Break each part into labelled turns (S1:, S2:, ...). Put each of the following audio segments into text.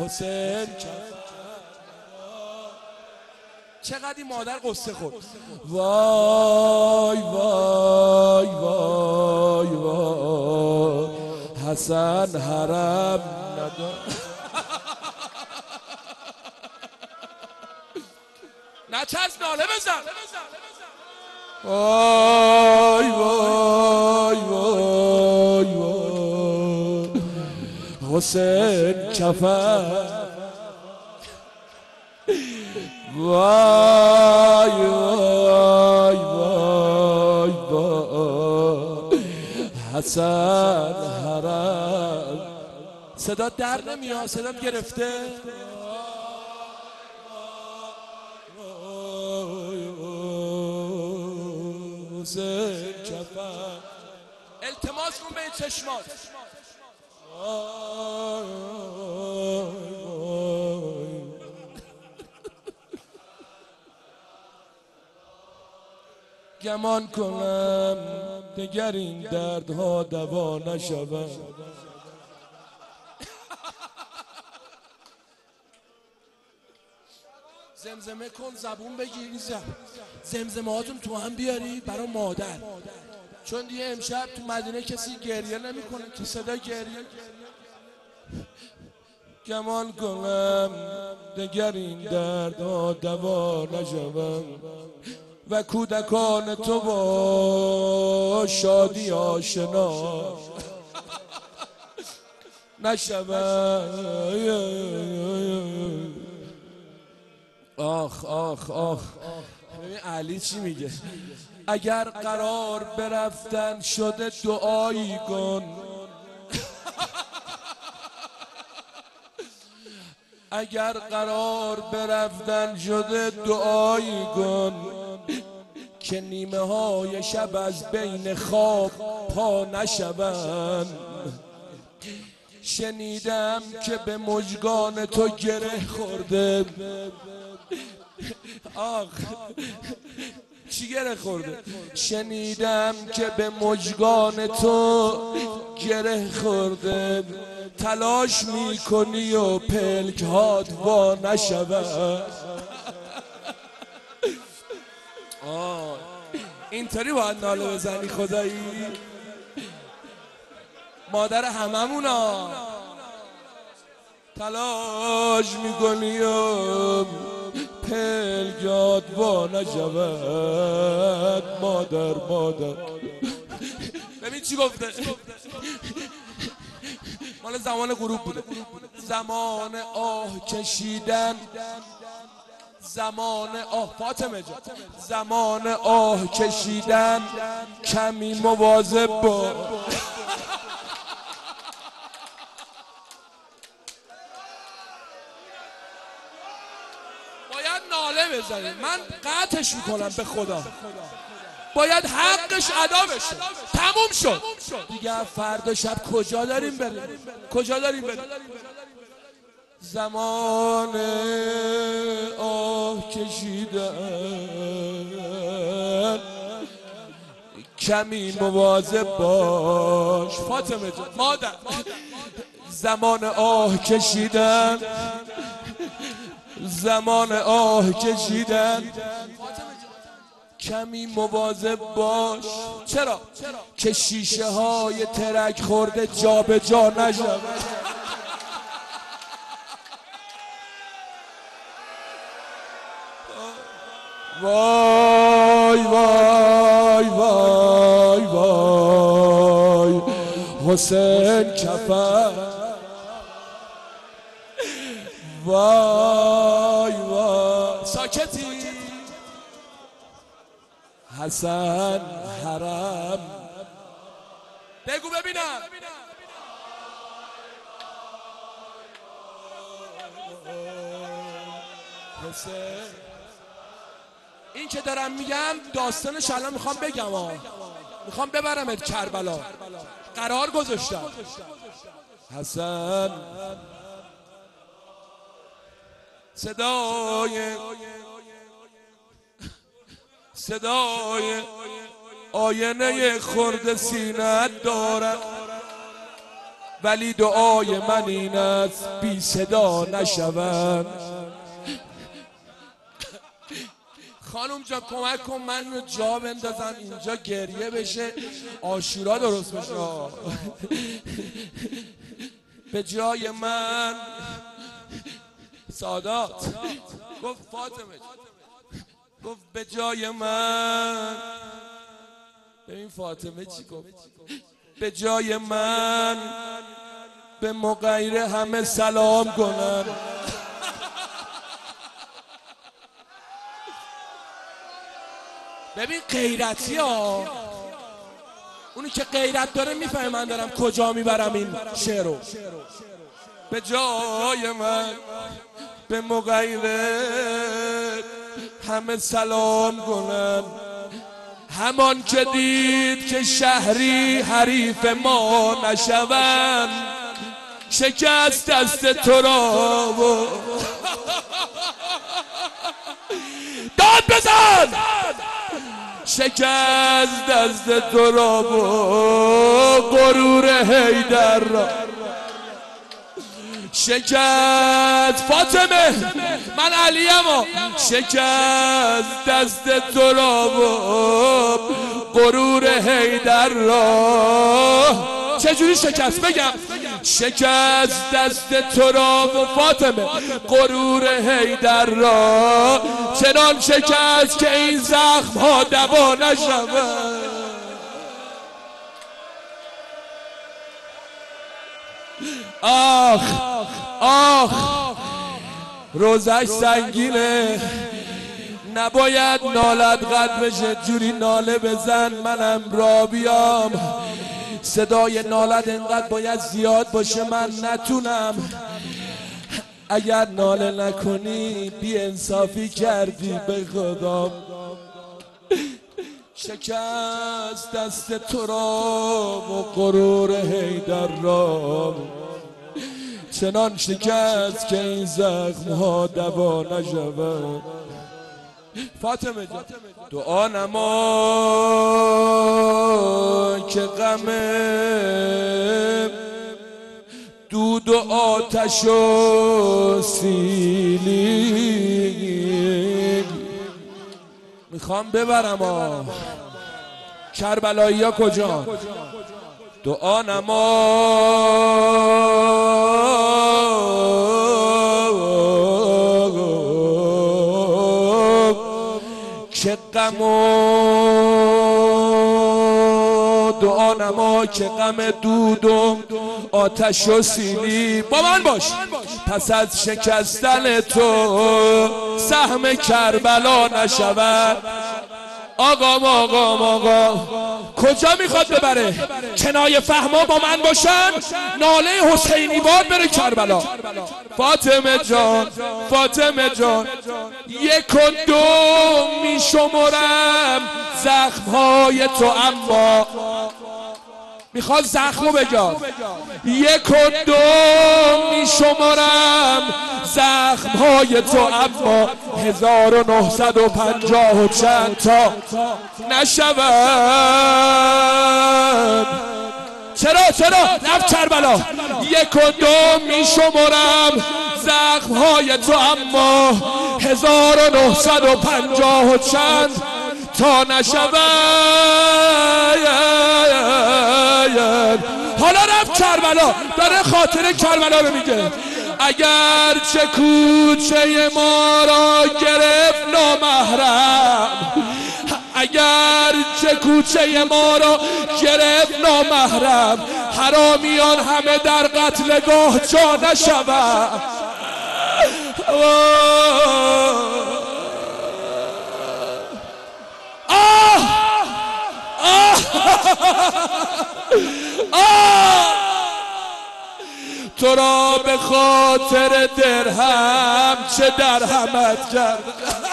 S1: حسین چقدر این مادر قصه خورد. وای وای وای وای حسن حرم ندار. نچرس ناله بزن. وای وای وای وای حسین کفن. وای وای وای وای حسن حرم. صدا در نمیاد، صدا گرفته. حسین کفن. التماس کن به این چشمات. گمان کنم دگر این دردها دوا نشود. زمزمه کن، زبون بگیر، زمزمه هاتون تو هم بیاری برای مادر، چون دیگه امشب تو مدینه کسی گریه نمیکنه که صدا گریه. گمان کنم دگر این دردها دوا نشود و کودکان تو با شادی آشنا نشود. آخ آخ آخ. ببین علی چی میگه؟ اگر قرار برفتن شده دعایی کن. اگر قرار برفتن شده دعایی کن که نیمه های شب از بین خواب پا نشوند. شنیدم که به مژگان تو گره خورده. آخ چی گره خورده؟ شنیدم که به مژگان تو گره خورده. تلاش میکنی و پلک هات وا نشود. اینطوری باید ناله بزنی خدایی؟ مادر هممونا. تلاش میکنی و پلک هات وا نشود. مادر مادر. ببین چی گفته؟ مال زمان غروب بوده. زمان آه کشیدن، زمان آه فاطمه جان، زمان آه کشیدن کمی مواظب باش. باید ناله بزنیم. من قطعش میکنم به خدا. باید حقش ادا بشه. تموم شد دیگه. فردا شب کجا داریم بریم؟ کجا داریم بریم؟ زمان آه کشیدن کمی مواظب باش. فاطمه جان مادر. زمان آه کشیدن، زمان آه کشیدن کمی مواظب باش. چرا؟ که شیشه های ترک خورده جا به جا نشود. وای وای وای وای حسین کفن. وای وای. ساکتی؟ حسن حرم. بگو ببینم. حسین. این که دارم میگم داستانش الان میخوام بگم. میخوام ببرمت کربلا. قرار گذاشتم. حسن صدای آینه خورد سینت دارم. ولی دعای من این است بی صدا نشوند. خانم جان کمک کن من رو جا بندازم اینجا گریه بشه، عاشورا درست بشه. به جای من سادات گفت فاطمه، گفت به جای من، ببین فاطمه چی گفت، به جای من به مغیر همه سلام کنن. ببین غیرتی ها، اونی که غیرت داره میفهمه من دارم کجا میبرم این شعر رو. به جای من به مغیر همه سلام کنن، همان که دید که شهری حریف ما نشوند، شکست دست تو را و داد بزن، شکست دست تو را و غرور حیدر را شکست. فاطمه من علیم ها، شکست دست تو را و غرور حیدر را. چجوری شکست بگم؟ شکست دست تو را و فاطمه غرور حیدر را، چنان شکست که این زخم ها دوا نشود. آخ آخ روزش سنگینه، نباید نالت قد بشه، جوری ناله بزن منم را بیام. صدای نالت انقدر باید زیاد باشه من نتونم، اگر ناله نکنی بی انصافی کردی به خودم. شکست دست تو را و غرور حیدر را، چنان شکست که این زخم ها دوا نشود. فاطمه جان دعا نما که غم دود و آتش و سیلی میخوام ببرم کربلایی ها کجا. دعا نما که غم دعا نما که غم دود و آتش و سیلی با من باش. پس از شکستن تو سهم کربلا نشود. آقا کجا میخواد ببره؟ کنایه فهما با من باشن، ناله حسینی باد بره کربلا. فاطمه جان یک و دو میشمرم زخمهای تو، اما میخواد زخمو بگم. یک و دو میشمرم زخمهای تو، اما 1950 و چند تا نشود. چرا رفت کربلا. یک و دو میشمرم زخمهای تو، اما 1950 و چند تا نشود. حالا رفت کربلا، داره خاطر کربلا رو میگه. اگر چه کوچه ما را گرفت نامحرم، اگر چه کوچه ما را گرفت نامحرم، حرامیان همه در قتلگاه جا نشود. تو را به خاطر درهم چه درهمت کرد.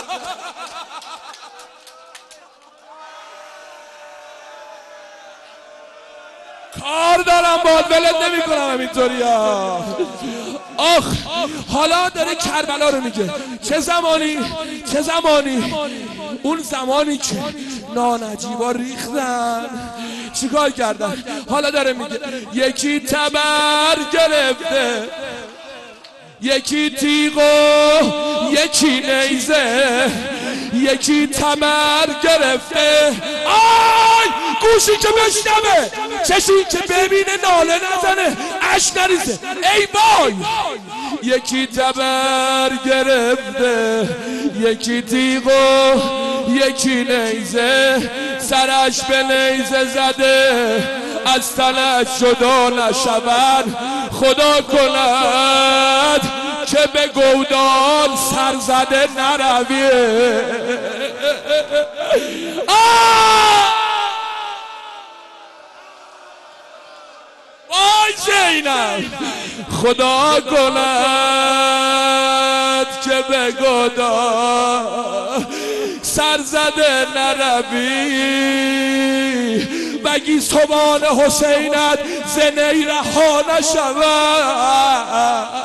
S1: کار دارم باد ولت نمی کنم همینطوری ها. آخ حالا داره کربلا رو میگه. چه زمانی اون زمانی که نانجیبا ریختن. چیکار کردن؟ حالا داره میگه یکی تبر گرفته، یکی تیغ و یکی نیزه، یکی تبر گرفته. آی گوشی که بشنوه، چشی که ببینه ناله نزنه، اشک نریزه. ای وای! یکی تبر گرفته، یکی تیغ و یکی نیزه، سرش به نیزه زده، از تنش جدا نشود. خدا کند که به گودال سر زده نرویه. وای زینب! خدا کند که به گودال سر زده نروی، بگی سبحان حسینت زنی رها نشود.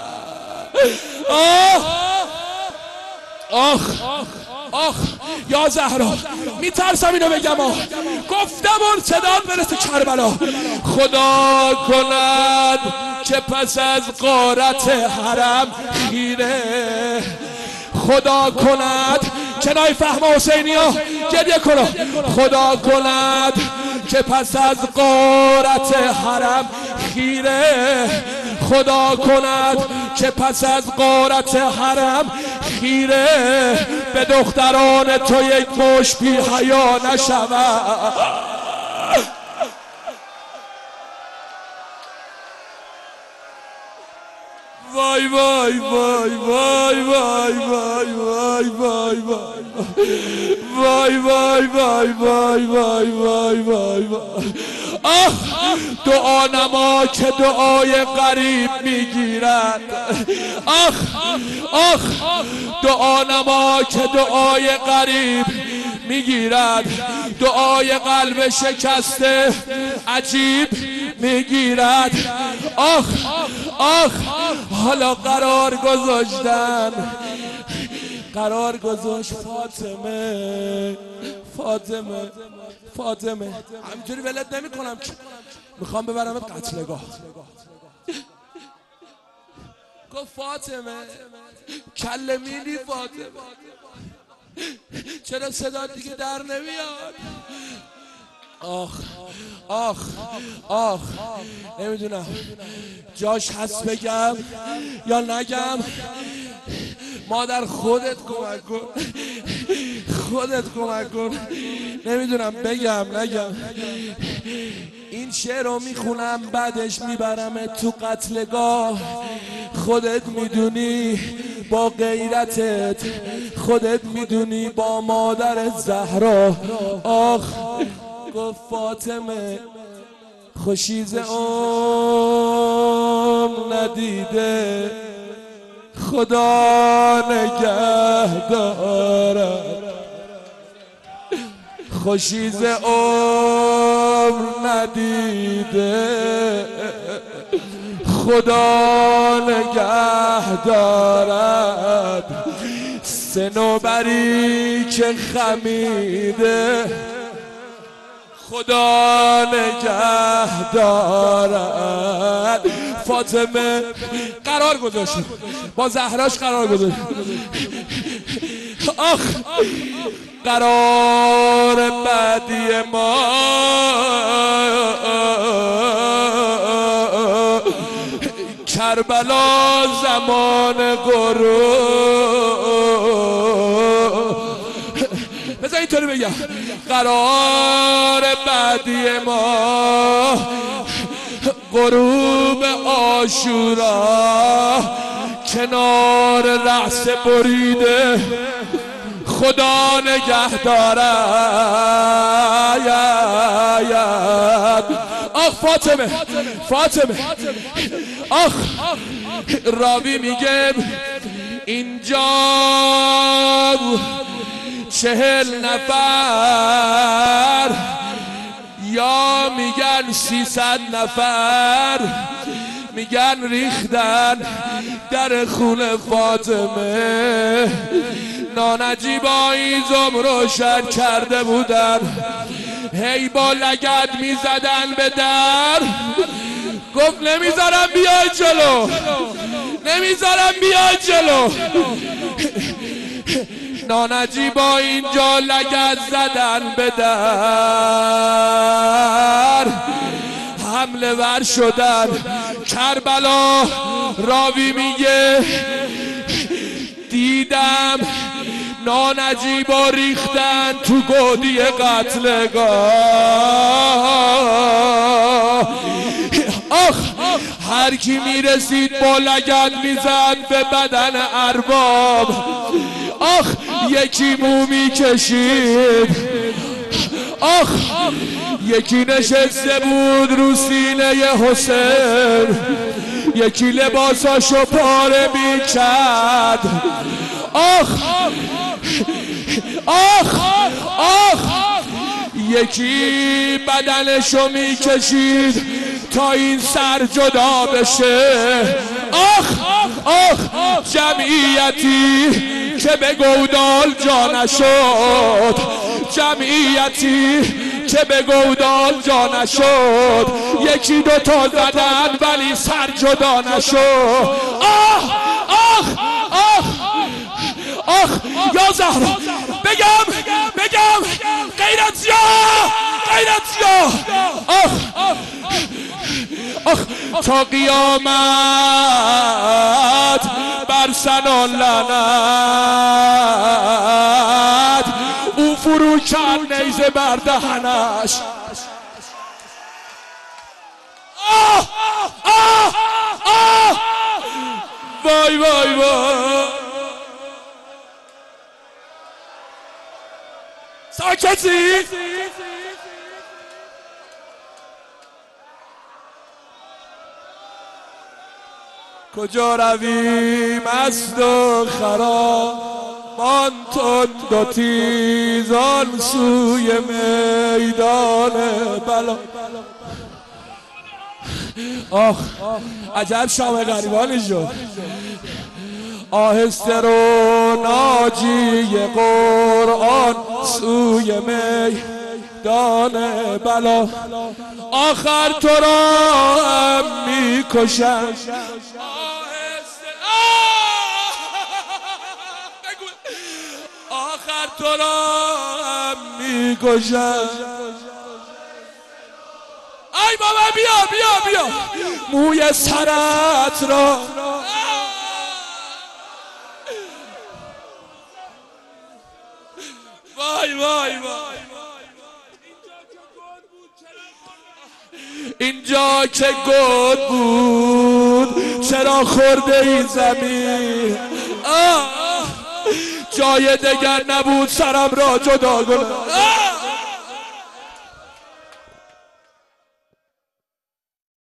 S1: آخ یا زهرا، میترسم اینو بگم، گفتم اون صدات برسه کربلا. خدا کند که پس از غارت حرم خیره، خدا کند کنای فهم حسینی ها گریه کنو، خدا کند که پس از غارت حرم خیره، خدا کند که پس از غارت حرم خیره، به دختران تو یک مشت بی حیا نشود. وای وای وای وای وای وای وای وای وای وای وای وای وای وای وای وای. آه دعا نما که دعای غریب میگیرد. آخ آخ دعا نما که دعای غریب میگیرد، دعای قلب شکسته عجیب میگیرد. آخ آخ حالا قرار گذاشتن، قرار گذاشت فاطمه فاطمه فاطمه. همینجوری ولت نمی کنم که میخوام ببرمت قتلگاه. گفت فاطمه کلمینی فاطمه، چرا صدا دیگه در نمیاد؟ آخ آخ آخ نمیدونم جاش هست بگم یا نگم. مادر خودت کمک کن، خودت کمک کن. نمیدونم بگم نگم. این شعر رو میخونم بعدش میبرم تو قتلگاه. خودت میدونی با غیرتت، خودت میدونی با مادر زهرا. آخ گفت فاطمه خوشیز ندیده، خدا نگه دارد. خوشیز ندیده، خدا نگه دارد. صنوبری که خمیده، خدا نگه دارد. فاطمه قرار گذاشت با زهراش، قرار گذاشت. آخ قرار بعدی ما کربلا زمان غروب. بذار اینطوری بگم، قرار بعدی ما غروب عاشورا، کنار رأس بریده، خدا نگه دارد. آخ فاطمه فاطمه، آخ راوی میگه اینجا 40 نفر یا میگن 300 نفر میگن ریختن در خونه فاطمه. نانجیبا این زم روشن کرده بودن، هی با لگد میزدن به در، گفت نمیذارم بیای جلو، نمیذارم بیای جلو. نانجیبا اینجا لگد زدن به در، حمله ور شدن. کربلا راوی میگه دیدم نانجیبا ریختن تو گودی قتلگاه. آخ هر کی میرسید با لگد میزد به بدن ارباب. آخ یکی مو میکشید، آخ یکی نشسته بود رو سینه حسین، یکی لباساشو پاره میکرد. آخ آخ آخ یکی بدنشو میکشید تا این سر جدا بشه. آخ آخ جمعیتی که به گودال جا نشد، جمعیتی که به گودال جا نشد. یکی دوتا زدن ولی سر جدا نشد. آخ آخ آخ آخ یا زهرا بگم غیرتیا غیرتیا. آخ آخ تا قیامت بر سنان لعنت، او فرو کرد نیزه بر دهنش. آه آه آه وای وای وای. ساکتی؟ کجا رویم مست و خراب، مان تند و تیزان سوی میدان بلا. آخ عجب شام غریبانی شد. آهسته رو ناجی قرآن سوی میدان بلا. آخر تو را هم میکشن. آخر تو را هم میکشن. ای بابا بیا بیا بیا موی سرت را. وای وای وای. اینجا که گود بود چرا خورده این زمین؟ جای دگر نبود سرم را جدا کنم.